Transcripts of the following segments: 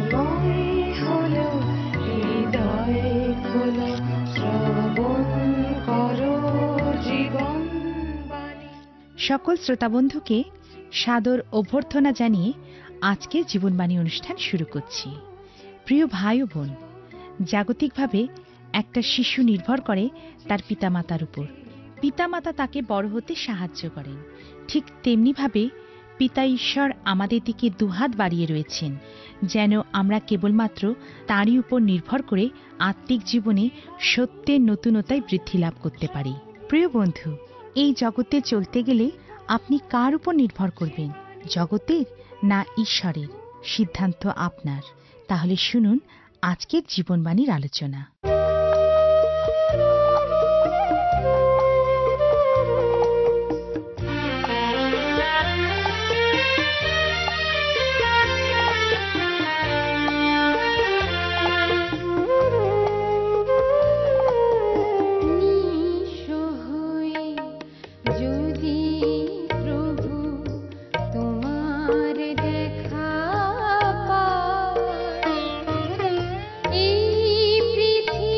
সময় হলো হৃদয় খোলা, শ্রবণ করো জীবন বাণী। সকল শ্রোতাবন্ধুকে সাদর অভ্যর্থনা জানিয়ে আজকের জীবনবাণী অনুষ্ঠান শুরু করছি। প্রিয় ভাই ও বোন, জাগতিকভাবে একটা শিশু নির্ভর করে তার পিতামাতার উপর। পিতামাতা তাকে বড় হতে সাহায্য করেন। ঠিক তেমনিভাবে পিতা ঈশ্বর আমাদের দিকে দুহাত বাড়িয়ে রয়েছেন, যেন আমরা কেবলমাত্র তাঁরই উপর নির্ভর করে আত্মিক জীবনে সত্যের নতুনতায় বৃদ্ধি লাভ করতে পারি। প্রিয় বন্ধু, এই জগতে চলতে গেলে আপনি কার উপর নির্ভর করবেন, জগতের না ঈশ্বরের? সিদ্ধান্ত আপনার। তাহলে শুনুন আজকের জীবনবাণীর আলোচনা। এই পৃথিবী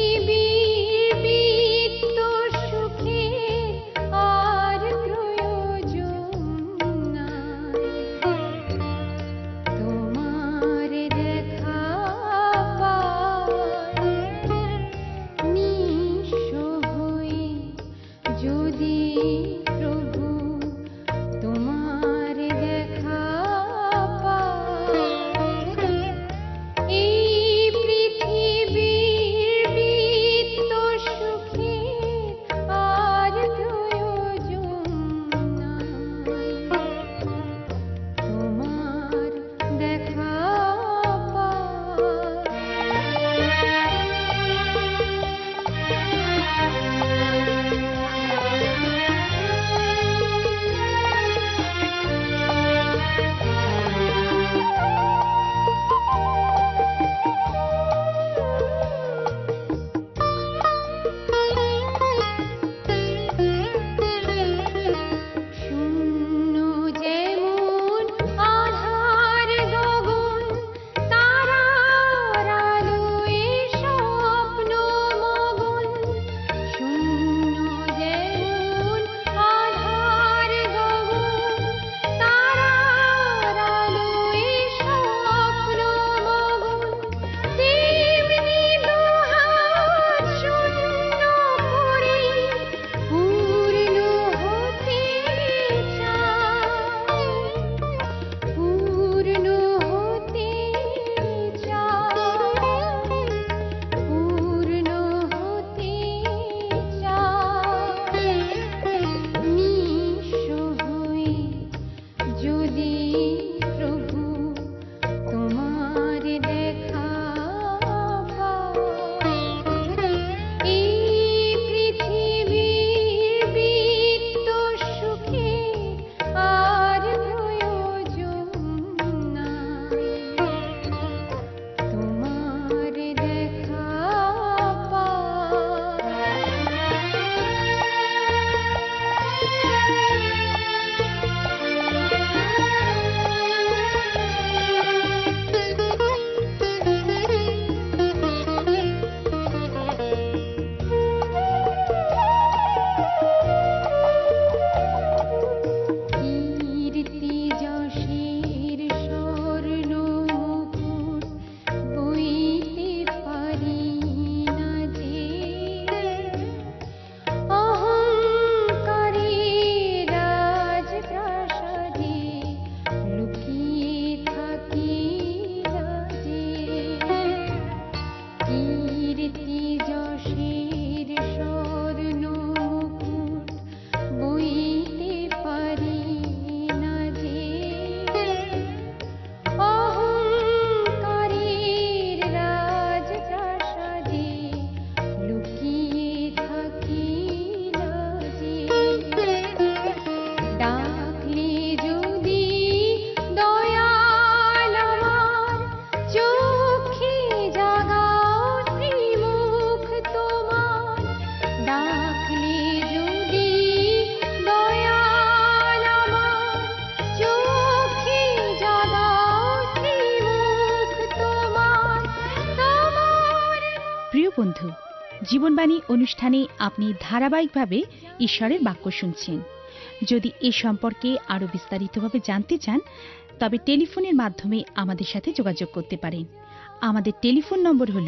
বন্ধু, জীবনবাণী অনুষ্ঠানে আপনি ধারাবাহিকভাবে ঈশ্বরের বাক্য শুনছেন। যদি এ সম্পর্কে আরও বিস্তারিতভাবে জানতে চান, তবে টেলিফোনের মাধ্যমে আমাদের সাথে যোগাযোগ করতে পারেন। আমাদের টেলিফোন নম্বর হল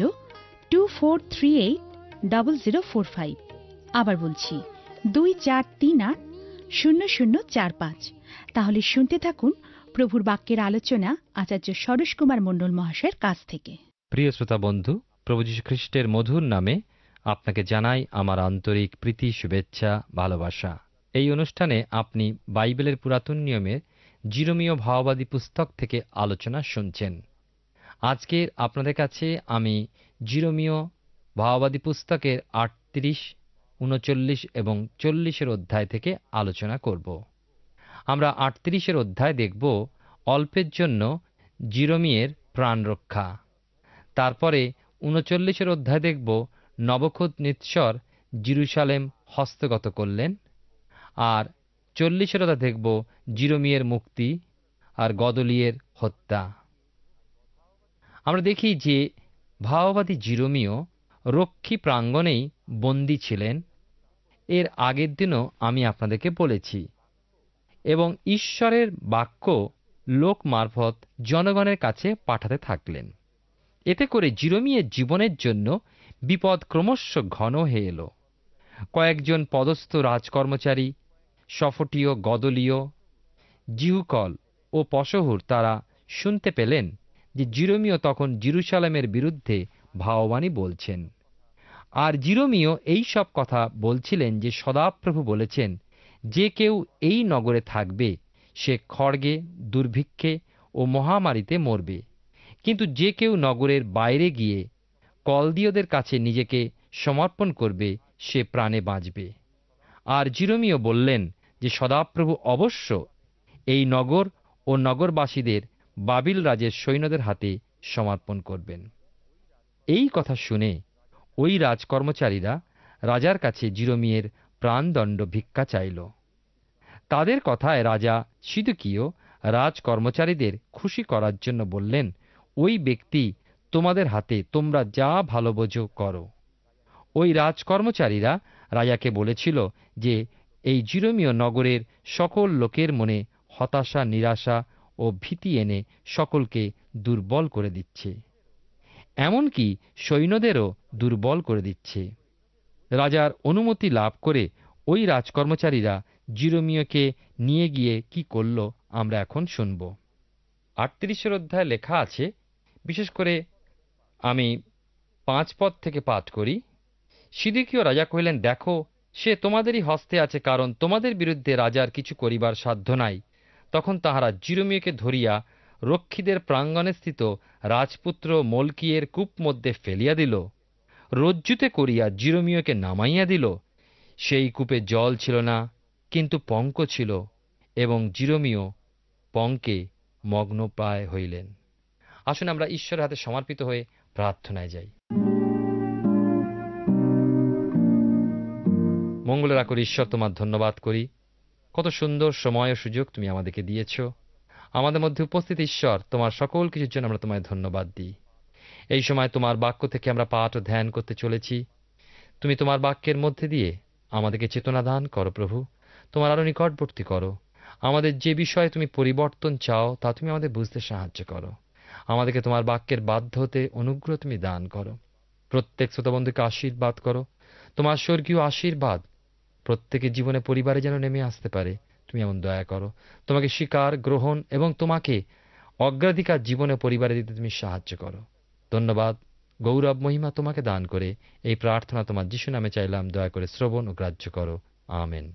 24380045। আবার বলছি 24380045। তাহলে শুনতে থাকুন প্রভুর বাক্যের আলোচনা আচার্য সরোজ কুমার মণ্ডল মহাশয়ের কাছ থেকে। প্রিয় শ্রোতা বন্ধু, প্রভু যীশু খ্রিস্টের মধুর নামে আপনাকে জানাই আমার আন্তরিক প্রীতি, শুভেচ্ছা, ভালোবাসা। এই অনুষ্ঠানে আপনি বাইবেলের পুরাতন নিয়মের জিরোমীয় ভাওবাদী পুস্তক থেকে আলোচনা শুনছেন। আজকের আপনাদের কাছে আমি জিরোমীয় ভাওবাদী পুস্তকের 38, 39 এবং 40 অধ্যায় থেকে আলোচনা করব। আমরা 38 অধ্যায় দেখব অল্পের জন্য জিরোমীয়ের প্রাণ রক্ষা। তারপরে 39 অধ্যায় দেখব নবুখদ্নেচ্ছর জেরুজালেম হস্তগত করলেন। আর 40 অধ্যায় দেখব জিরোমীয়ের মুক্তি আর গদলিয়ের হত্যা। আমরা দেখি যে ভাওবাদী জিরোমীয় রক্ষী প্রাঙ্গণেই বন্দী ছিলেন। এর আগের দিনও আমি আপনাদেরকে বলেছি, এবং ঈশ্বরের বাক্য লোক মারফত জনগণের কাছে পাঠাতে থাকলেন। এতে করে জিরোমীয়ের জীবনের জন্য বিপদ ক্রমশ ঘন হয়ে এল। কয়েকজন পদস্থ রাজকর্মচারী, শফটীয়, গদলীয়, জিহুকল ও পশহুর, তারা শুনতে পেলেন যে জিরোমীয় তখন জেরুজালেমের বিরুদ্ধে ভাববাণী বলছেন। আর জিরোমীয় এই সব কথা বলছিলেন যে সদাপ্রভু বলেছেন, যে কেউ এই নগরে থাকবে সে খড়গে, দুর্ভিক্ষে ও মহামারীতে মরবে। কিন্তু যে কেউ নগরের বাইরে গিয়ে কলদীয়দের কাছে নিজেকে সমর্পণ করবে সে প্রাণে বাঁচবে। আর জিরোমীয় বললেন যে সদাপ্রভু অবশ্য এই নগর ও নগরবাসীদের বাবিল রাজের সৈন্যদের হাতে সমর্পণ করবেন। এই কথা শুনে ওই রাজকর্মচারীরা রাজার কাছে জিরোমীয়ের প্রাণদণ্ড ভিক্ষা চাইল। তাদের কথায় রাজা সিদকিয় রাজকর্মচারীদের খুশি করার জন্য বললেন, ওই ব্যক্তি তোমাদের হাতে, তোমরা যা ভালো বোঝো করো। ওই রাজকর্মচারীরা রাজাকে বলেছিল যে এই জিরোমীয় নগরের সকল লোকের মনে হতাশা, নিরাশা ও ভীতি এনে সকলকে দুর্বল করে দিচ্ছে, এমনকি সৈন্যদেরও দুর্বল করে দিচ্ছে। রাজার অনুমতি লাভ করে ওই রাজকর্মচারীরা জিরোমীয়কে নিয়ে গিয়ে কি করল আমরা এখন শুনব। 38 অধ্যায়ে লেখা আছে, বিশেষ করে আমি 5 পদ থেকে পাঠ করি। সিদকিয় রাজা কহিলেন, দেখো, সে তোমাদেরই হস্তে আছে, কারণ তোমাদের বিরুদ্ধে রাজার কিছু করিবার সাধ্য নাই। তখন তাহারা জিরোমীয়কে ধরিয়া রক্ষীদের প্রাঙ্গণে স্থিত রাজপুত্র মলকিয়ের কূপ মধ্যে ফেলিয়া দিল, রজ্জুতে করিয়া জিরোমীয়কে নামাইয়া দিল। সেই কূপে জল ছিল না, কিন্তু পঙ্ক ছিল, এবং জিরোমীয় পঙ্কে মগ্নপ্রায় হইলেন। আসুন আমরা ঈশ্বরের হাতে সমর্পিত হয়ে প্রার্থনায় যাই। মঙ্গলের আকর ঈশ্বর, তোমার ধন্যবাদ করি, কত সুন্দর সময় ও সুযোগ তুমি আমাদেরকে দিয়েছ। আমাদের মধ্যে উপস্থিত ঈশ্বর, তোমার সকল কিছুর জন্য আমরা তোমায় ধন্যবাদ দিই। এই সময় তোমার বাক্য থেকে আমরা পাঠ ও ধ্যান করতে চলেছি। তুমি তোমার বাক্যের মধ্যে দিয়ে আমাদেরকে চেতনা দান করো প্রভু, তোমার আরো নিকটবর্তী করো। আমাদের যে বিষয়ে তুমি পরিবর্তন চাও তা তুমি আমাদের বুঝতে সাহায্য করো। আমাদেরকে তোমার বাক্যের বাধ্য হতে অনুগ্রহ তুমি দান করো। প্রত্যেক শ্রোতাবন্ধুকে আশীর্বাদ করো। তোমার স্বর্গীয় আশীর্বাদ প্রত্যেকের জীবনে, পরিবারে যেন নেমে আসতে পারে, তুমি এমন দয়া করো। তোমাকে স্বীকার, গ্রহণ এবং তোমাকে অগ্রাধিকার জীবনে, পরিবারে দিতে তুমি সাহায্য করো। ধন্যবাদ, গৌরব, মহিমা তোমাকে দান করে এই প্রার্থনা তোমার যিশু নামে চাইলাম, দয়া করে শ্রবণ ও গ্রাহ্য করো। আমেন।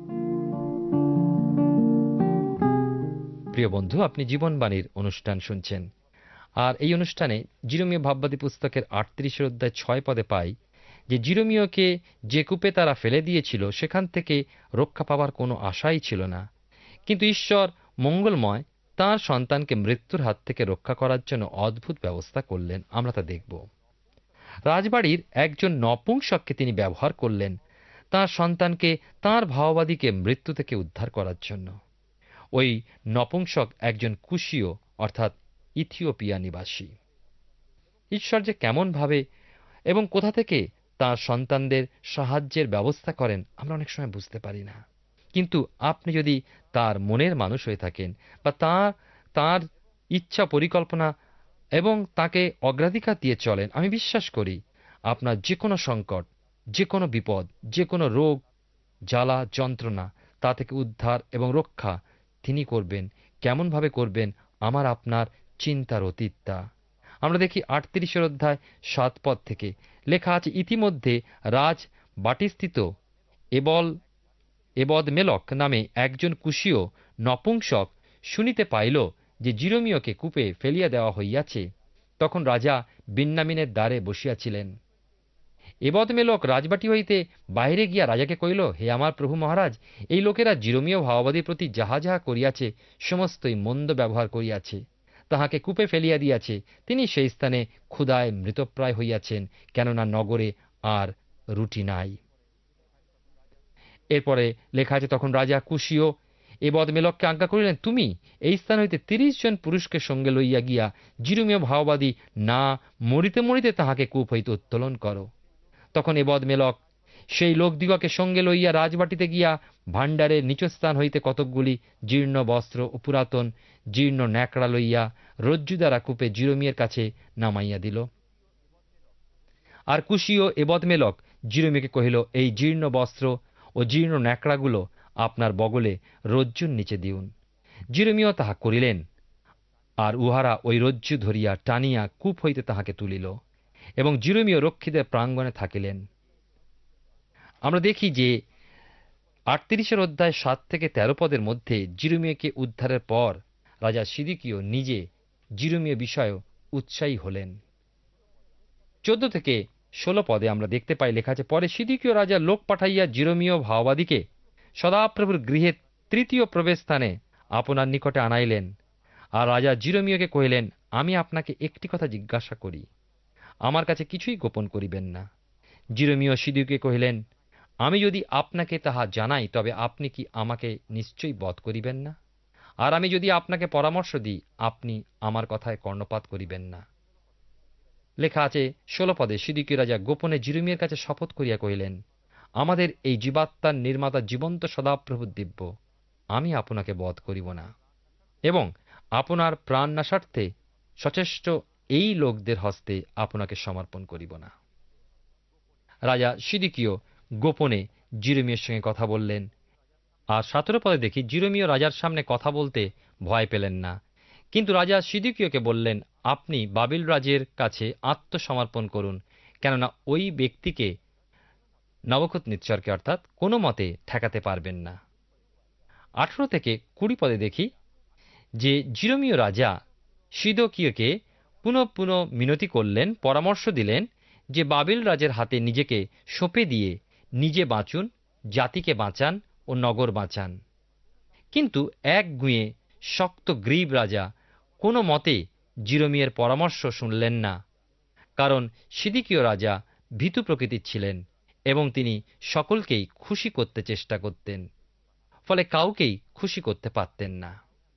প্রিয় বন্ধু, আপনি জীবনবাণীর অনুষ্ঠান শুনছেন। আর এই অনুষ্ঠানে জিরোমীয় ভাববাদী পুস্তকের 38 অধ্যায় 6 পদে পাই যে জিরোমীয়কে যে কূপে তারা ফেলে দিয়েছিল সেখান থেকে রক্ষা পাবার কোনো আশাই ছিল না। কিন্তু ঈশ্বর মঙ্গলময় তাঁর সন্তানকে মৃত্যুর হাত থেকে রক্ষা করার জন্য অদ্ভুত ব্যবস্থা করলেন। আমরা তা দেখব। রাজবাড়ির একজন নপুংসককে তিনি ব্যবহার করলেন তাঁর সন্তানকে, তাঁর ভাওবাদীকে মৃত্যু থেকে উদ্ধার করার জন্য। ওই নপুংসক একজন কুশীয়, অর্থাৎ ইথিওপিয়া নিবাসী। ঈশ্বর যে কেমনভাবে এবং কোথা থেকে তার সন্তানদের সাহায্যের ব্যবস্থা করেন আমরা অনেক সময় বুঝতে পারি না। কিন্তু আপনি যদি তার মনের মানুষ হয়ে থাকেন বা তার ইচ্ছা পরিকল্পনা এবং তাকে অগ্রাধিকার দিয়ে চলেন, আমি বিশ্বাস করি আপনার যে কোনো সংকট, যে কোনো বিপদ, যে কোনো রোগ, জ্বালা, যন্ত্রণা তা থেকে উদ্ধার এবং রক্ষা তিনি করবেন। কেমনভাবে করবেন আমার আপনার চিন্তার অতীত তা। আমরা দেখি 38 অধ্যায় 7 পদ থেকে লেখা আছে, ইতিমধ্যে রাজ বাটিস্থিত এবদ-মেলক নামে একজন কুশীয় নপুংসক শুনিতে পাইল যে জিরোমীয়কে কূপে ফেলিয়া দেওয়া হইয়াছে। তখন রাজা বিন্যামিনের দ্বারে বসিয়াছিলেন। এবদ-মেলক রাজবাটী হইতে বাহিরে গিয়া রাজাকে কহিল, হে আমার প্রভু মহারাজ, এই লোকেরা জিরোমীয় ভাওবাদীর প্রতি যাহা যাহা করিয়াছে সমস্তই মন্দ ব্যবহার করিয়াছে, তাহাকে কূপে ফেলিয়া দিয়াছে। তিনি সেই স্থানে ক্ষুধায় মৃতপ্রায় হইয়াছেন, কেননা নগরে আর রুটি নাই। এরপরে লেখা আছে, তখন রাজা কুশীয় এবদ-মেলককে আজ্ঞা করিলেন, তুমি এই স্থান হইতে 30 জন পুরুষকে সঙ্গে লইয়া গিয়া জিরোমীয় ভাওবাদী না মরিতে মরিতে তাহাকে কূপ হইতে উত্তোলন করো। তখন এবদ-মেলক সেই লোকদিগকে সঙ্গে লইয়া রাজবাটিতে গিয়া ভাণ্ডারের নিচস্থান হইতে কতকগুলি জীর্ণ বস্ত্র ও পুরাতন জীর্ণ ন্যাকড়া লইয়া রজ্জু দ্বারা কূপে জিরোমীয়ের কাছে নামাইয়া দিল। আর কুশীয় এবদ-মেলক জিরোমীকে কহিল, এই জীর্ণ বস্ত্র ও জীর্ণ ন্যাকড়াগুলো আপনার বগলে রজ্জুর নিচে দিউন। জিরোমীয় তাহা করিলেন, আর উহারা ওই রজ্জু ধরিয়া টানিয়া কূপ হইতে তাহাকে তুলিল, এবং জিরোমীয় রক্ষীদের প্রাঙ্গণে থাকিলেন। আমরা দেখি যে 38 অধ্যায় 7 থেকে 13 পদের মধ্যে জিরোমীয়কে উদ্ধারের পর রাজা সিদিকীয় নিজে জিরোমীয় বিষয়ে উৎসাহী হলেন। 14 থেকে 16 পদে আমরা দেখতে পাই লেখা আছে, পরে সিদিকীয় রাজা লোক পাঠাইয়া জিরোমীয় ভাওবাদীকে সদাপ্রভুর গৃহে তৃতীয় প্রবেশস্থানে আপনার নিকটে আনাইলেন। আর রাজা জিরোমীয়কে কহিলেন, আমি আপনাকে একটি কথা জিজ্ঞাসা করি, আমার কাছে কিছুই গোপন করিবেন না। জিরোমীয় সিদিকীয়কে কহিলেন, আমি যদি আপনাকে তাহা জানাই তবে আপনি কি আমাকে নিশ্চয়ই বধ করিবেন না? আর আমি যদি আপনাকে পরামর্শ দিই আপনি আমার কথায় কর্ণপাত করিবেন না। লেখা আছে 16 পদে, সিদিকীয় রাজা গোপনে জিরোমীয়ের কাছে শপথ করিয়া কহিলেন, আমাদের এই জীবাত্মার নির্মাতা জীবন্ত সদাপ্রভুর দিব্য, আমি আপনাকে বধ করিব না, এবং আপনার প্রাণ নাশার্থে সচেষ্ট এই লোকদের হস্তে আপনাকে সমর্পণ করিব না। রাজা সিদিকীয় গোপনে জিরোমীয়ের সঙ্গে কথা বললেন। আর 17 পদে দেখি, জিরোমীয় রাজার সামনে কথা বলতে ভয় পেলেন না, কিন্তু রাজা সিদিকীয়কে বললেন, আপনি বাবিল রাজের কাছে আত্মসমর্পণ করুন, কেননা ওই ব্যক্তিকে নবুকদনেচ্ছরকে অর্থাৎ কোনো মতে ঠেকাতে পারবেন না। 18 থেকে 20 পদে দেখি যে জিরোমীয় রাজা সিদকীয়কে পুনঃ পুনঃ মিনতি করলেন, পরামর্শ দিলেন যে বাবিল রাজের হাতে নিজেকে সঁপে দিয়ে নিজে বাঁচুন, জাতিকে বাঁচান ও নগর বাঁচান। কিন্তু এক গুঁয়ে শক্ত গ্রীব রাজা কোনো মতে জিরোমীয়ের পরামর্শ শুনলেন না, কারণ সিদিকীয় রাজা ভীতু প্রকৃতির ছিলেন এবং তিনি সকলকেই খুশি করতে চেষ্টা করতেন, ফলে কাউকেই খুশি করতে পারতেন না।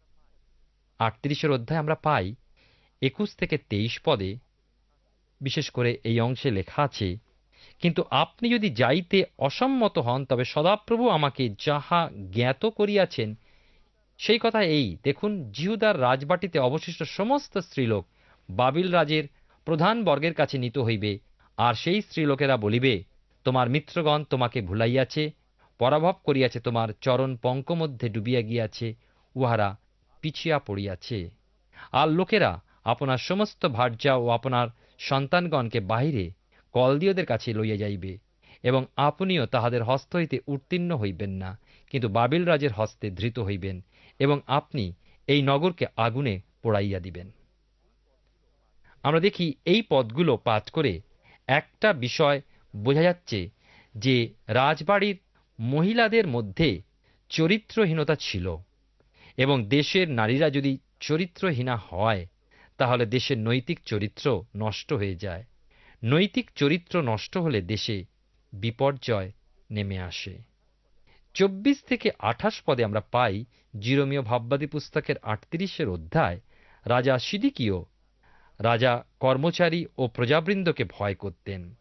38 অধ্যায় আমরা পাই 21 থেকে 23 পদে বিশেষ করে এই অংশে লেখা আছে, কিন্তু আপনি যদি যাইতে অসম্মত হন তবে সদাপ্রভু আমাকে যাহা জ্ঞাত করিয়াছেন সেই কথা এই, দেখুন, জিহুদার রাজবাটিতে অবশিষ্ট সমস্ত স্ত্রীলোক বাবিল রাজের প্রধান বর্গের কাছে নিত হইবে, আর সেই স্ত্রীলোকেরা বলিবে, তোমার মিত্রগণ তোমাকে ভুলাইয়াছে, পরাভব করিয়াছে, তোমার চরণ পঙ্ক মধ্যে ডুবিয়া গিয়াছে, উহারা পিছিয়া পড়িয়াছে। আর লোকেরা আপনার সমস্ত ভার্যা ও আপনার সন্তানগণকে বাহিরে কলদীয়দের কাছে লইয়া যাইবে, এবং আপনিও তাহাদের হস্ত হইতে উত্তীর্ণ হইবেন না, কিন্তু বাবিল রাজের হস্তে ধৃত হইবেন, এবং আপনি এই নগরকে আগুনে পোড়াইয়া দিবেন। আমরা দেখি এই পদগুলো পাঠ করে একটা বিষয় বোঝা যাচ্ছে যে রাজবাড়ির মহিলাদের মধ্যে চরিত্রহীনতা ছিল, এবং দেশের নারীরা যদি চরিত্রহীনা হয় তাহলে দেশের নৈতিক চরিত্র নষ্ট হয়ে যায়। নৈতিক চরিত্র নষ্ট হলে দেশে বিপর্যয় নেমে আসে। 24 থেকে 28 পদে আমরা পাই জিরোমীয় ভাববাদী পুস্তকের 38 অধ্যায় রাজা সিদিকীয় রাজা কর্মচারী ও প্রজাবৃন্দকে ভয় করতেন।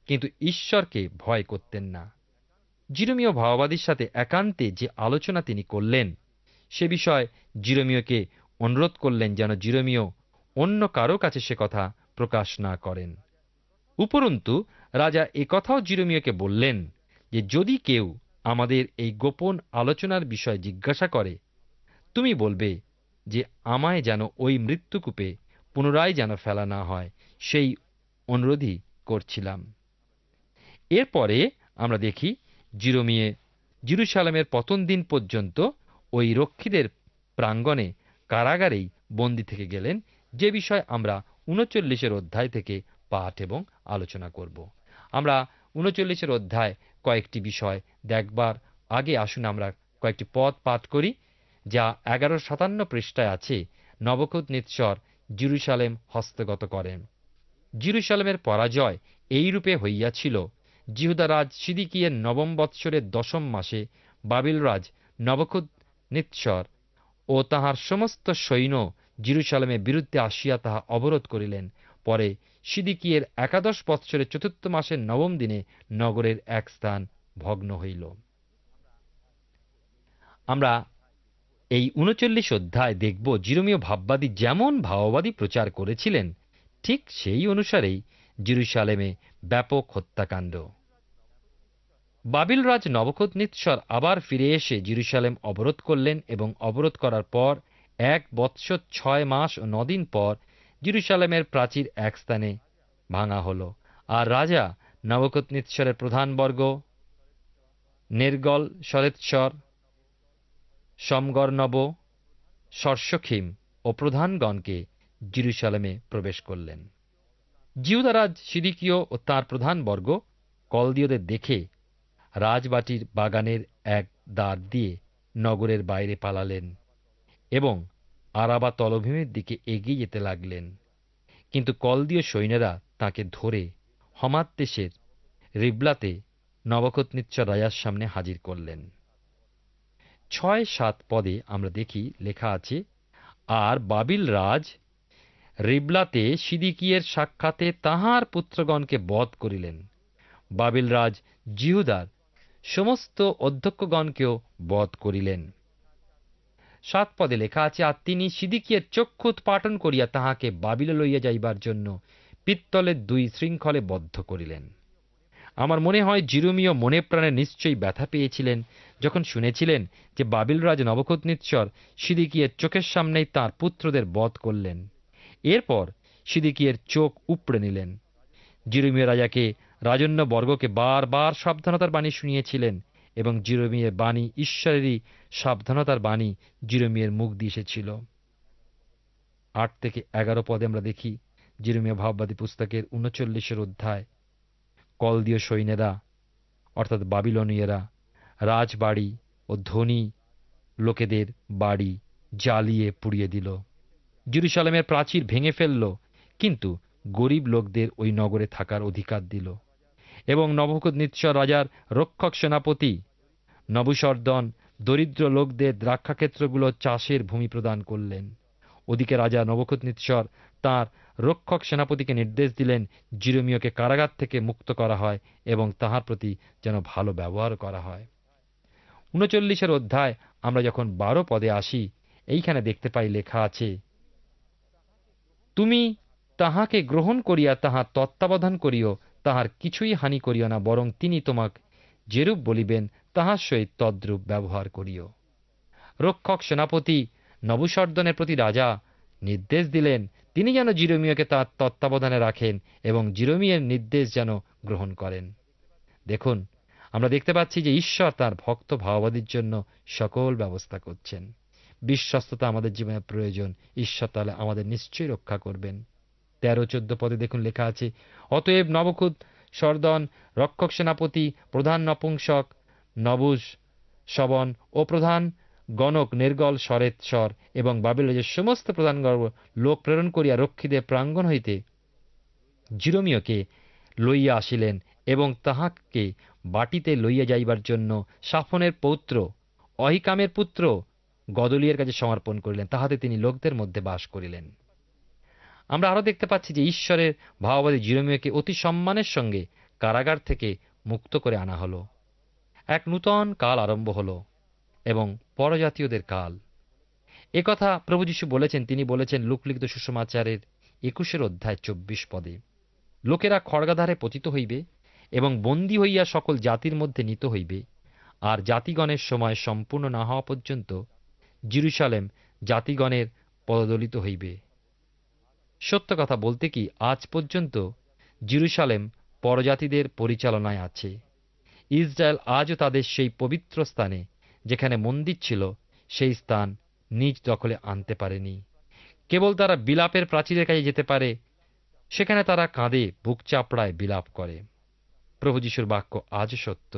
কিন্তু ঈশ্বরকে ভয় করতেন না। জিরমীয় ভাওবাদীর সাথে একান্তে যে আলোচনা তিনি করলেন, সে বিষয়ে জিরমীয়কে অনুরোধ করলেন যেন জিরমীয় অন্য কারো কাছে সে কথা প্রকাশ না করেন। উপরন্তু রাজা একথাও জিরমীয়কে বললেন যে যদি কেউ আমাদের এই গোপন আলোচনার বিষয়ে জিজ্ঞাসা করে, তুমি বলবে যে আমায় যেন ওই মৃত্যুকূপে পুনরায় যেন ফেলা না হয়, সেই অনুরোধই করছিলাম। এরপরে আমরা দেখি জিরমীয় জেরুজালেমের পতন দিন পর্যন্ত ওই রক্ষীদের প্রাঙ্গণে কারাগারেই বন্দী থেকে গেলেন, যে বিষয়ে আমরা ৩৯ অধ্যায় থেকে পাঠ এবং আলোচনা করব। আমরা ৩৯ অধ্যায় কয়েকটি বিষয় দেখবার আগে আসুন আমরা কয়েকটি পদ পাঠ করি, যা ১১৫৭ পৃষ্ঠায় আছে। নবুকদনেছর জেরুজালেম হস্তগত করেন। জেরুজালেমের পরাজয় এইরূপে হইয়াছিল, জিহুদারাজ সিদিকিয়ের নবম বৎসরের ১০ম মাসে বাবিলরাজ নবুকদনেছর ও তাহার সমস্ত সৈন্য জেরুজালেমের বিরুদ্ধে আসিয়া তাহা অবরোধ করিলেন। পরে সিদিকিয়ের ১১ বৎসরের ৪র্থ মাসের ৯ম দিনে নগরের এক স্থান ভগ্ন হইল। আমরা এই ৩৯ অধ্যায় দেখব জিরমীয় ভাববাদী যেমন ভাওবাদী প্রচার করেছিলেন, ঠিক সেই অনুসারেই জেরুজালেমে ব্যাপক হত্যাকাণ্ড। বাবিলরাজ নবুকদনেছর আবার ফিরে এসে জেরুজালেম অবরোধ করলেন এবং অবরোধ করার পর ১ বৎসর ৬ মাস ও ৯ দিন পর জেরুজালেমের প্রাচীর এক স্থানে ভাঙা হল। আর রাজা নবুকদনেছরের প্রধানবর্গ নেরগল সরেৎসর, সমগরনব, সর্সখিম ও প্রধানগণকে জেরুজালেমে প্রবেশ করলেন। জিহুদারাজ সিদিকিয় ও তাঁর প্রধানবর্গ কলদীয়দের দেখে রাজবাটির বাগানের এক দ্বার দিয়ে নগরের বাইরে পালালেন এবং আরাবা তলভূমির দিকে এগিয়ে যেতে লাগলেন। কিন্তু কলদীয় সৈন্যরা তাকে ধরে হমাত দেশের রিবলাতে নবুকদনেছর রাজার সামনে হাজির করলেন। ৬-৭ পদে আমরা দেখি লেখা আছে, আর বাবিল রাজ রিবলাতে সিদিকিয়ের সাক্ষাতে তাহার পুত্রগণকে বধ করিলেন। বাবিল রাজ জিহুদার সমস্ত অধ্যক্ষগণকেও বধ করিলেন। ৭ পদে লেখা আছে, আর তিনি সিদিকিয়ের চক্ষু উৎপাটন করিয়া তাহাকে বাবিলে লইয়া যাইবার জন্য পিত্তলের ২ শৃঙ্খলে বদ্ধ করিলেন। আমার মনে হয় জিরমীয় মনে প্রাণে নিশ্চয়ই ব্যথা পেয়েছিলেন যখন শুনেছিলেন যে বাবিলরাজ নবুকদনেছর সিদিকিয়ের চোখের সামনেই তাঁর পুত্রদের বধ করলেন। এরপর সিদিকিয়ের চোখ উপড়ে নিলেন। জিরমীয় রাজাকে রাজন্যবর্গকে বারবার সাবধানতার বাণী শুনিয়েছিলেন এবং জিরমীয়ের বাণী ঈশ্বরেরই সাবধানতার বাণী জিরমীয়ের মুখ দিয়ে এসেছিল। ৮ থেকে ১১ পদে আমরা দেখি জিরমীয় ভাববাদী পুস্তকের ৩৯ অধ্যায়, কলদীয় সৈন্যেরা অর্থাৎ বাবিলনীয়রা রাজবাড়ি ও ধনী লোকেদের বাড়ি জ্বালিয়ে পুড়িয়ে দিল। জেরুজালেমের প্রাচীর ভেঙে ফেলল, কিন্তু গরিব লোকদের ওই নগরে থাকার অধিকার দিল। এবং নবুকদনেছর রাজার রক্ষক সেনাপতি নবুসর্দন দরিদ্র লোকদের দ্রাক্ষাক্ষেত্রগুলো চাষের ভূমি প্রদান করলেন। ওদিকে রাজা নবুকদনেছর তাঁর রক্ষক সেনাপতিকে নির্দেশ দিলেন জিরমীয়কে কারাগার থেকে মুক্ত করা হয় এবং তাহার প্রতি যেন ভালো ব্যবহার করা হয়। ৩৯ অধ্যায় আমরা যখন ১২ পদে আসি, এইখানে দেখতে পাই লেখা আছে, তুমি তাহাকে গ্রহণ করিয়া তাহার তত্ত্বাবধান করিও, তাহার কিছুই হানি করিও না, বরং তিনি তোমাক যেরূপ বলিবেন তাহার সহিত তদ্রূপ ব্যবহার করিও। রক্ষক সেনাপতি নবুসর্দনের প্রতি রাজা নির্দেশ দিলেন তিনি যেন জিরমীয়কে তার তত্ত্বাবধানে রাখেন এবং জিরমীয়ের নির্দেশ যেন গ্রহণ করেন। দেখুন, আমরা দেখতে পাচ্ছি যে ঈশ্বর তাঁর ভক্ত ভাওবাদীর জন্য সকল ব্যবস্থা করছেন। বিশ্বস্ততা আমাদের জীবনে প্রয়োজন। ঈশ্বর তাহলে আমাদের নিশ্চয়ই রক্ষা করবেন। ১৩-১৪ পদে দেখুন লেখা আছে, অতএব নবুকদনেছর রক্ষক সেনাপতি প্রধান নপুংসক নবুসবন ও প্রধান গণক নেরগল সরেৎসর এবং বাবিলের সমস্ত প্রধানগণ লোক প্রেরণ করিয়া রক্ষীদের প্রাঙ্গণ হইতে জিরমীয়কে লইয়া আসিলেন এবং তাহাকে বাটিতে লইয়া যাইবার জন্য সাফনের পৌত্র অহিকামের পুত্র গদলিয়ের কাছে সমর্পণ করিলেন। তাহাতে তিনি লোকদের মধ্যে বাস করিলেন। আমরা আরো দেখতে পাচ্ছি যে ঈশ্বরের ভাওবাদী জিরমীয়কে অতি সম্মানের সঙ্গে কারাগার থেকে মুক্ত করে আনা হলো। এক নূতন কাল আরম্ভ হলো এবং পরজাতীয়দের কাল। একথা প্রভু যীশু বলেছেন। তিনি বলেছেন লুকলিখিত সুসমাচারের 21 অধ্যায় 24 পদে, লোকেরা খড়গাধারে পতিত হইবে এবং বন্দী হইয়া সকল জাতির মধ্যে নিত হইবে, আর জাতিগণের সময় সম্পূর্ণ না হওয়া পর্যন্ত জেরুজালেম জাতিগণের পদদলিত হইবে। সত্য কথা বলতে কি, আজ পর্যন্ত জেরুজালেম পরজাতিদের পরিচালনায় আছে। ইসরায়েল আজও তাদের সেই পবিত্র স্থানে, যেখানে মন্দির ছিল, সেই স্থান নিজ দখলে আনতে পারেনি। কেবল তারা বিলাপের প্রাচীরের কাছে যেতে পারে, সেখানে তারা কাঁদে, বুক চাপড়ায় বিলাপ করে। প্রভু যীশুর বাক্য আজও সত্য।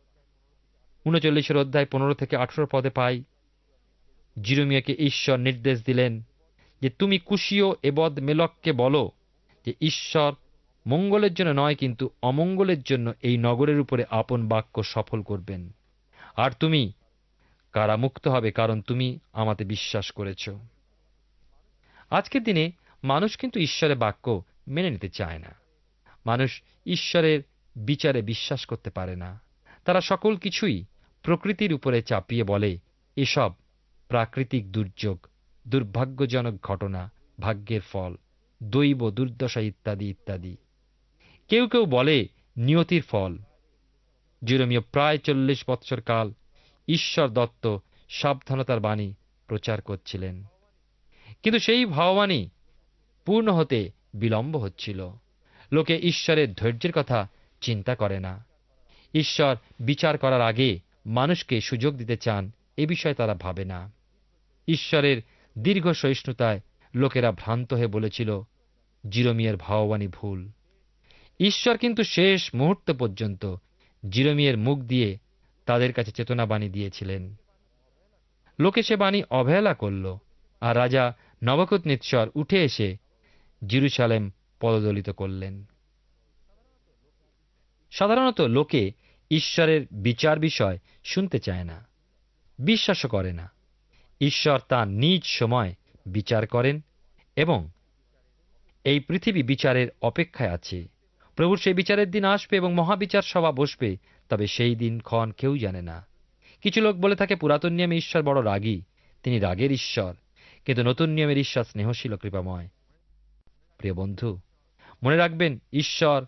39 অধ্যায় 15 থেকে 18 পদে পাই, জিরমিয়াকে ঈশ্বর নির্দেশ দিলেন যে তুমি কুশীয় এবদ মেলককে বলো যে ঈশ্বর মঙ্গলের জন্য নয় কিন্তু অমঙ্গলের জন্য এই নগরের উপরে আপন বাক্য সফল করবেন, আর তুমি কারামুক্ত হবে, কারণ তুমি আমাতে বিশ্বাস করেছ। আজকের দিনে মানুষ কিন্তু ঈশ্বরের বাক্য মেনে নিতে চায় না। মানুষ ঈশ্বরের বিচারে বিশ্বাস করতে পারে না। তারা সকল কিছুই প্রকৃতির উপরে চাপিয়ে বলে এসব প্রাকৃতিক দুর্যোগ, দুর্ভাগ্যজনক ঘটনা, ভাগ্যের ফল, দৈব দুর্দশা ইত্যাদি ইত্যাদি। কেউ কেউ বলে নিয়তির ফল। যেরমীয় প্রায় 40 বৎসর কাল ঈশ্বর দত্ত সাবধানতার বাণী প্রচার করছিলেন, কিন্তু সেই ভাববাণী পূর্ণ হতে বিলম্ব হচ্ছিল। লোকে ঈশ্বরের ধৈর্যের কথা চিন্তা করে না। ঈশ্বর বিচার করার আগে মানুষকে সুযোগ দিতে চান, এ বিষয়ে তারা ভাবে না। ঈশ্বরের দীর্ঘ সহিষ্ণুতায় লোকেরা ভ্রান্ত হয়ে বলেছিল জিরমিয়ের ভাববাণী ভুল। ঈশ্বর কিন্তু শেষ মুহূর্ত পর্যন্ত জিরমিয়ের মুখ দিয়ে তাদের কাছে চেতনাবাণী দিয়েছিলেন। লোকে সে বাণী অবহেলা করল, আর রাজা নবুকদনেছর উঠে এসে জেরুজালেম পদদলিত করলেন। সাধারণত লোকে ঈশ্বরের বিচার বিষয় শুনতে চায় না, বিশ্বাসও করে না। ঈশ্বর তাঁর নিজ সময় বিচার করেন এবং এই পৃথিবী বিচারের অপেক্ষায় আছে। প্রভুর সেই বিচারের দিন আসবে এবং মহাবিচার সভা বসবে, তবে সেই দিন ক্ষণ কেউ জানে না। কিছু লোক বলে থাকে পুরাতন নিয়মে ঈশ্বর বড় রাগী, তিনি রাগের ঈশ্বর, কিন্তু নতুন নিয়মের ঈশ্বর স্নেহশীল ও কৃপাময়। প্রিয় বন্ধু, মনে রাখবেন ঈশ্বর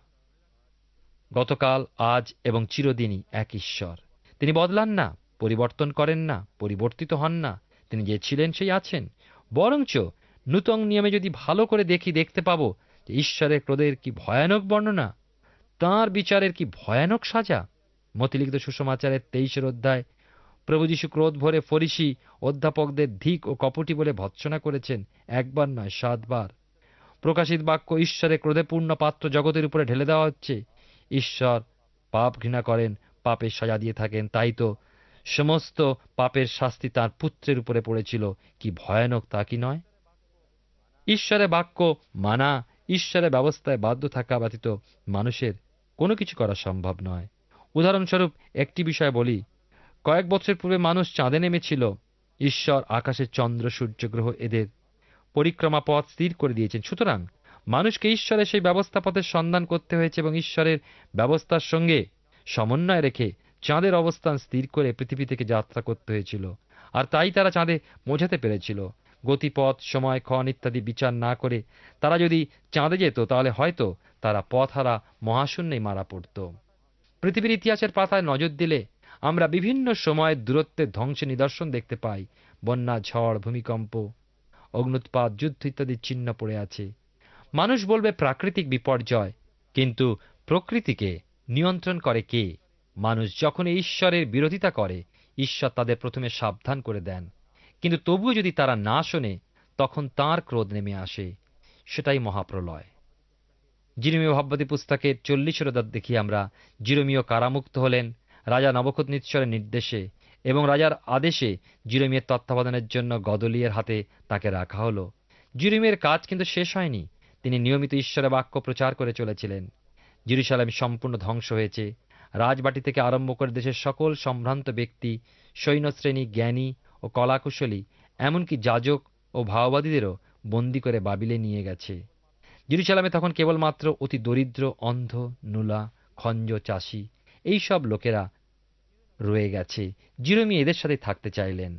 গতকাল, আজ এবং চিরদিনই এক ঈশ্বর। তিনি বদলান না, পরিবর্তন করেন না, পরিবর্তিত হন না। তিনি যে ছিলেন সেই আছেন। বরঞ্চ নূতন নিয়মে যদি ভালো করে দেখতে পাবো যে ঈশ্বরের ক্রোধের কি ভয়ানক বর্ণনা, তাঁর বিচারের কি ভয়ানক সাজা। মথিলিখিত সুসমাচারের 23 অধ্যায় প্রভু যীশু ক্রোধ ভরে ফরিসি অধ্যাপকদের ধিক ও কপটি বলে ভৎসনা করেছেন, একবার নয় 7 বার। প্রকাশিত বাক্য ঈশ্বরের ক্রোধে পূর্ণ পাত্র জগতের উপরে ঢেলে দেওয়া হচ্ছে। ঈশ্বর পাপ ঘৃণা করেন, পাপের সাজা দিয়ে থাকেন। তাই তো সমস্ত পাপের শাস্তি তাঁর পুত্রের উপরে পড়েছিল। কি ভয়ানক তা কি নয়? ঈশ্বরের বাক্য মানা, ঈশ্বরের ব্যবস্থায় বাধ্য থাকা ব্যতীত মানুষের কোনো কিছু করা সম্ভব নয়। উদাহরণস্বরূপ একটি বিষয় বলি, কয়েক বছর পূর্বে মানুষ চাঁদে নেমেছিল। ঈশ্বর আকাশের চন্দ্র, সূর্য, গ্রহ এদের পরিক্রমা পথ স্থির করে দিয়েছেন। সুতরাং মানুষকে ঈশ্বরের সেই ব্যবস্থা পথের সন্ধান করতে হয়েছে এবং ঈশ্বরের ব্যবস্থার সঙ্গে সমন্বয় রেখে চাঁদের অবস্থান স্থির করে পৃথিবী থেকে যাত্রা করতে হয়েছিল। আর তাই তারা চাঁদে পৌঁছাতে পেরেছিল। গতিপথ, সময়, ক্ষণ ইত্যাদি বিচার না করে তারা যদি চাঁদে যেত, তাহলে হয়তো তারা পথহারা মহাশূন্যেই মারা পড়ত। পৃথিবীর ইতিহাসের পাতায় নজর দিলে আমরা বিভিন্ন সময়ের দূরত্বের ধ্বংসের নিদর্শন দেখতে পাই। বন্যা, ঝড়, ভূমিকম্প, অগ্ন্যুৎপাত, যুদ্ধ ইত্যাদির চিহ্ন পড়ে আছে। মানুষ বলবে প্রাকৃতিক বিপর্যয়, কিন্তু প্রকৃতিকে নিয়ন্ত্রণ করে কে? মানুষ যখন ঈশ্বরের বিরোধিতা করে, ঈশ্বর তাদের প্রথমে সাবধান করে দেন, কিন্তু তবুও যদি তারা না শোনে, তখন তাঁর ক্রোধ নেমে আসে। সেটাই মহাপ্রলয়। জিরমীয় ভাববাদী পুস্তকের 40 অধ্যায় দেখি আমরা জিরমীয় কারামুক্ত হলেন রাজা নবুকদনেছরের নির্দেশে, এবং রাজার আদেশে জিরমীয়ের তত্ত্বাবধানের জন্য গদলিয়ের হাতে তাকে রাখা হলো। জিরমীয়ের কাজ কিন্তু শেষ হয়নি। তিনি নিয়মিত ঈশ্বরের বাক্য প্রচার করে চলেছিলেন। জেরুজালেম সম্পূর্ণ ধ্বংস হয়েছে। রাজবাটি থেকে আরম্ভ করে দেশের সকল সম্ভ্রান্ত ব্যক্তি, সৈন্যশ্রেণী, জ্ঞানী ও কলাকুশলী, এমনকি যাজক ও ভাওবাদীদেরও বন্দী করে বাবিলে নিয়ে গেছে। জেরুজালেমে তখন কেবলমাত্র অতি দরিদ্র, অন্ধ, নুলা, খঞ্জ চাষি, এই সব লোকেরা রয়ে গেছে। জিরোমিয়া এদের সাথে থাকতে চাইলেন।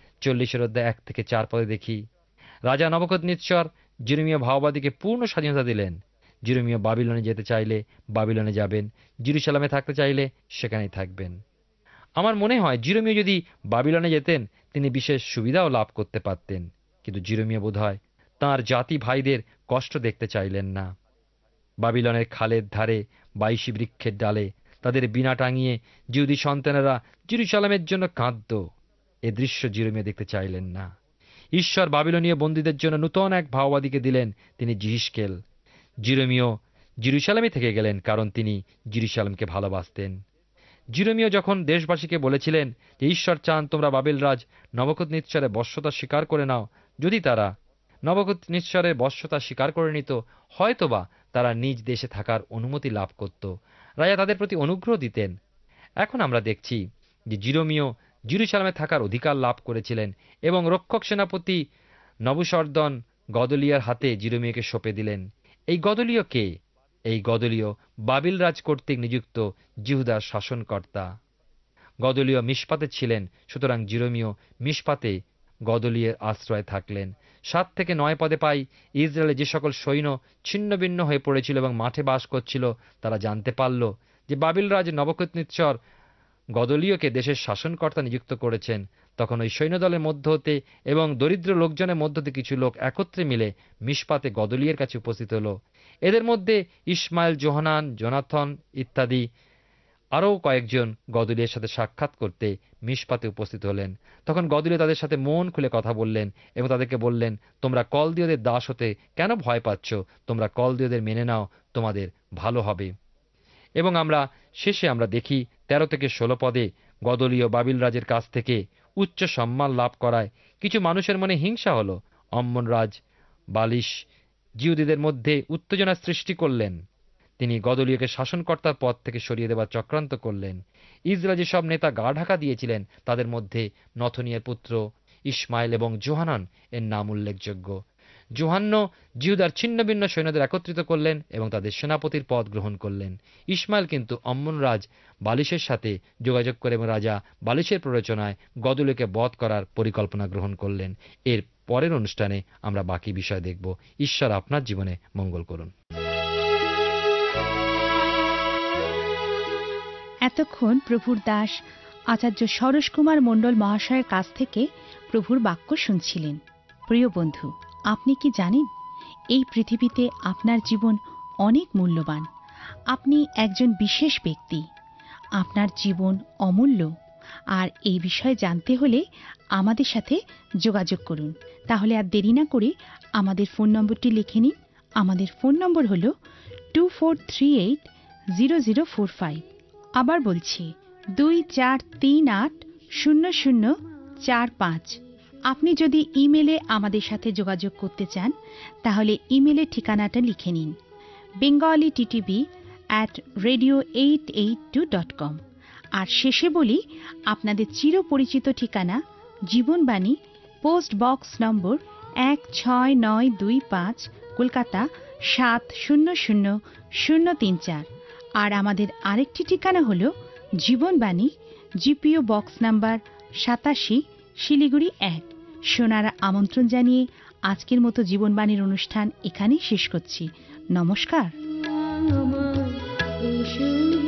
40 অধ্যায় 1 থেকে 4 পদে দেখি, রাজা নবুকদনেচ্ছর জিরোমিয়া ভাওবাদীকে পূর্ণ স্বাধীনতা দিলেন। জিরোমিয়া বাবিলনে যেতে চাইলে বাবিলনে যাবেন, জেরুজালেমে থাকতে চাইলে সেখানেই থাকবেন। আমার মনে হয় জিরোমিয়া যদি বাবিলনে যেতেন তিনি বিশেষ সুবিধাও লাভ করতে পারতেন, কিন্তু জিরোমিয়া বোধহয় তাঁর জাতি ভাইদের কষ্ট দেখতে চাইলেন না। বাবিলনের খালের ধারে 22 বৃক্ষের ডালে তাদের বিনা টাঙিয়ে জিহুদী সন্তানেরা জেরুজালেমের জন্য কাঁদত। এ দৃশ্য জিরোমিয়া দেখতে চাইলেন না। ঈশ্বর বাবিলনীয় বন্দীদের জন্য নূতন এক ভাওবাদীকে দিলেন, তিনি যিহিজকেল। জিরোমিয়া জেরুজালেমে থেকে গেলেন, কারণ তিনি জেরুজালেমকে ভালোবাসতেন। জিরোমিয়া যখন দেশবাসীকে বলেছিলেন যে ঈশ্বর চান তোমরা বাবেল রাজ নবুকদনেচ্ছরের বশ্যতা স্বীকার করে নাও, যদি তারা নবুকদনেচ্ছরের বশ্যতা স্বীকার করে নিত, হয়তোবা তারা নিজ দেশে থাকার অনুমতি লাভ করত, রাজা তাদের প্রতি অনুগ্রহ দিতেন। এখন আমরা দেখছি যে জিরোমিয়া জেরুজালেমে থাকার অধিকার লাভ করেছিলেন এবং রক্ষক সেনাপতি নবুসর্দন গদলিয়ার হাতে জিরোমিয়াকে সঁপে দিলেন। এই গদলীয় কে? এই গদলীয় বাবিল রাজ কর্তৃক নিযুক্ত জিহুদার শাসনকর্তা। গদলীয় মিশপাতে ছিলেন, সুতরাং জিরোমিয়া মিশপাতে গদলীয়ের আশ্রয় থাকলেন। 7 থেকে 9 পদে পাই, ইসরায়েলে যে সকল সৈন্য ছিন্নভিন্ন হয়ে পড়েছিল এবং মাঠে বাস করছিল, তারা জানতে পারল যে বাবিল রাজ নবুকদনেচ্ছর গদলীয়কে দেশের শাসনকর্তা নিযুক্ত করেছেন। তখন ওই সৈন্যদলের মধ্য হতে এবং দরিদ্র লোকজনের মধ্য হতে কিছু লোক একত্রে মিলে মিশপাতে গদলীয়ের কাছে উপস্থিত হল। এদের মধ্যে ইসমাইল, যোহানান, জোনাথন ইত্যাদি আরও কয়েকজন গদলীয়ের সাথে সাক্ষাৎ করতে মিশপাতে উপস্থিত হলেন। তখন গদলীয় তাদের সাথে মন খুলে কথা বললেন এবং তাদেরকে বললেন, তোমরা কলদীয়দের দাস হতে কেন ভয় পাচ্ছ? তোমরা কলদীয়দের মেনে নাও, তোমাদের ভালো হবে। এবং শেষে আমরা দেখি 13 থেকে 16 পদে গদলীয় বাবিল রাজের কাছ থেকে উচ্চ সম্মান লাভ করায় কিছু মানুষের মনে হিংসা হল। অম্মন রাজ বালিশ জিহুদীদের মধ্যে উত্তেজনা সৃষ্টি করলেন। তিনি গদলীয়কে শাসনকর্তার পদ থেকে সরিয়ে দেবার চক্রান্ত করলেন। ইসরায়েল যেসব নেতা গা ঢাকা দিয়েছিলেন তাদের মধ্যে নথনিয়ের পুত্র ইসমাইল এবং যোহানান এর নাম উল্লেখযোগ্য। যোহান্ন জিহুদার ছিন্নভিন্ন সৈন্যদের একত্রিত করলেন এবং তাদের সেনাপতির পদ গ্রহণ করলেন। ইসমাইল কিন্তু অম্মন রাজ বালিশের সাথে যোগাযোগ করে এবং রাজা বালিশের প্ররোচনায় গদলীয়কে বধ করার পরিকল্পনা গ্রহণ করলেন। এর পরের অনুষ্ঠানে আমরা বাকি বিষয় দেখব। ঈশ্বর আপনার জীবনে মঙ্গল করুন। এতক্ষণ প্রভুর দাস আচার্য সরোজ কুমার মণ্ডল মহাশয়ের কাছ থেকে প্রভুর বাক্য শুনছিলেন। প্রিয় বন্ধু, আপনি কি জানেন এই পৃথিবীতে আপনার জীবন অনেক মূল্যবান। আপনি একজন বিশেষ ব্যক্তি, আপনার জীবন অমূল্য। আর এই বিষয়ে জানতে হলে আমাদের সাথে যোগাযোগ করুন। তাহলে আর দেরি না করে আমাদের ফোন নম্বরটি লিখে নিন। আমাদের ফোন নম্বর হল 24380045। আবার বলছি 24380045। আপনি যদি ইমেলে আমাদের সাথে যোগাযোগ করতে চান তাহলে ইমেলের ঠিকানাটা লিখে নিন, bengali@radio882.com। আর শেষে বলি, আপনাদের চিরপরিচিত ঠিকানা Jibanbani, post box number 16925, Kolkata 700034। আর আমাদের আরেকটি ঠিকানা হল Jibanbani, GPU box number 87, Siliguri 1। শোনার আমন্ত্রণ জানিয়ে আজকের মতো জীবনবাণীর অনুষ্ঠান এখানেই শেষ করছি। নমস্কার। আমার